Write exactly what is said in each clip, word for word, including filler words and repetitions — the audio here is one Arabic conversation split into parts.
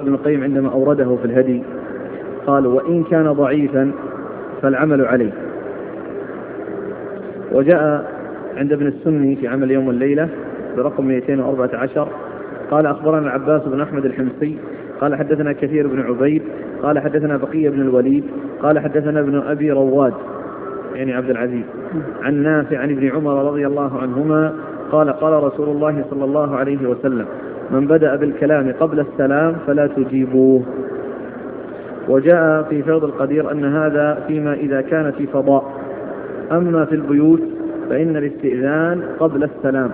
ابن القيم عندما أورده في الهدي قال وإن كان ضعيفا فالعمل عليه. وجاء عند ابن السني في عمل يوم والليلة برقم مئتين وأربعة عشر قال أخبرنا العباس بن أحمد الحمصي قال حدثنا كثير بن عبيد قال حدثنا بقية بن الوليد قال حدثنا ابن أبي رواد يعني عبد العزيز عن نافع عن ابن عمر رضي الله عنهما قال قال رسول الله صلى الله عليه وسلم من بدأ بالكلام قبل السلام فلا تجيبوه. وجاء في فيض القدير أن هذا فيما إذا كان في فضاء، أما في البيوت فإن الاستئذان قبل السلام.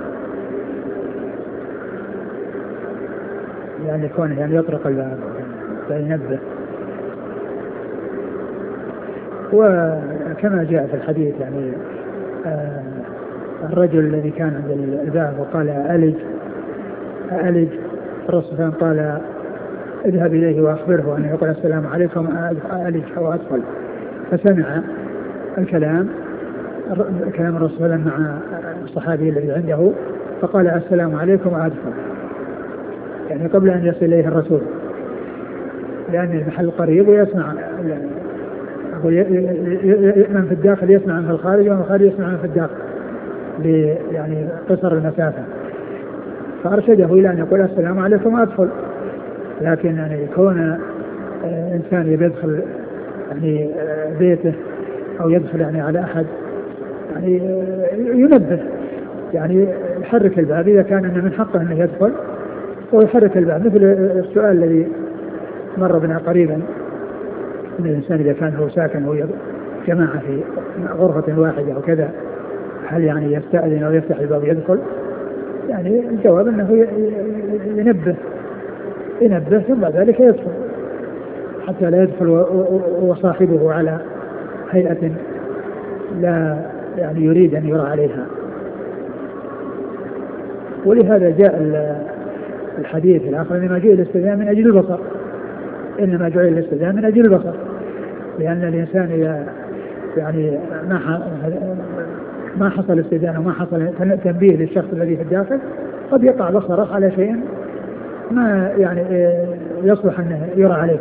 يعني يكون يعني يطرق الباب فينبه. وكما جاء في الحديث يعني آه الرجل الذي كان عند الباب وقال ألج ألج الرسول قال اذهب إليه وأخبره أن يقول السلام عليكم ألج أو أدخل، فسمع الكلام كلام الرسول مع الصحابي الذي عنده فقال السلام عليكم أدخل، يعني قبل أن يصل إليه الرسول، لأن المحل قريب ويسمع من في الداخل يسمع من في الخارج ومن الخارج يسمع من في الداخل يعني قصر المسافة، فأرشده إلى أن يقول السلام عليكم أدخل. لكن يعني يكون إنسان يدخل يعني بيته أو يدخل يعني على أحد يعني ينبه، يعني يحرك الباب إذا كان من حقه أنه يدخل ويحرك الباب، مثل السؤال الذي مر بنا قريبا أن الإنسان إذا كان هو ساكن أو جماعة في غرفة واحدة أو كذا هل يعني يستأذن أو يفتح الباب ويدخل؟ يعني الجواب أنه ينبه ينبه ثم بعد ذلك يدخل حتى لا يدخل وصاحبه على هيئة لا يعني يريد أن يرى عليها. ولهذا جاء الحديث الآخر إنما جاء الاستئذان من أجل البصر، إنما جاء الاستئذان من أجل البصر، لأن الإنسان إذا يعني ما ما حصل استئذان وما حصل تنبيه للشخص الذي في الداخل قد يقع بصره على شيء ما يعني يصلح أن يرى عليه.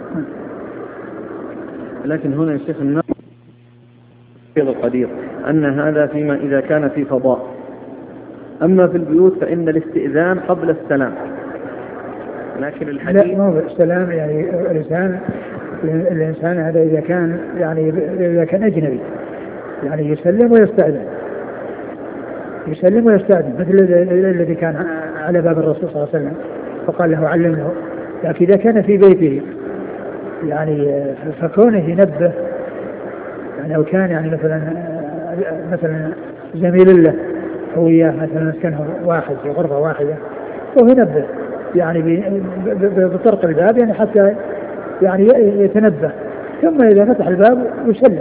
لكن هنا الشيخ النظر في القدير أن هذا فيما إذا كان في فضاء، أما في البيوت فإن الاستئذان قبل السلام. لكن الحديث لا مو السلام يعني الإنسان الإنسان هذا إذا كان يعني إذا كان أجنبي يعني يسلم ويستأذن يسلم ويستأذن مثل الذي كان على باب الرسول صلى الله عليه وسلم فقال له علمه. لكن إذا كان في بيته يعني فكونه ينبه يعني أو كان يعني مثلا مثلا زميل له هو إياه مثلا مسكنه واحد في غرفة واحدة وهو ينبه يعني بطرق الباب يعني حتى يعني يتنبه، ثم إذا فتح الباب يسلم.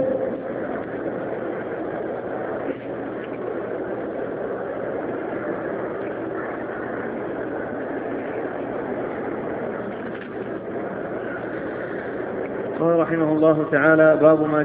قال رحمه الله تعالى باب ما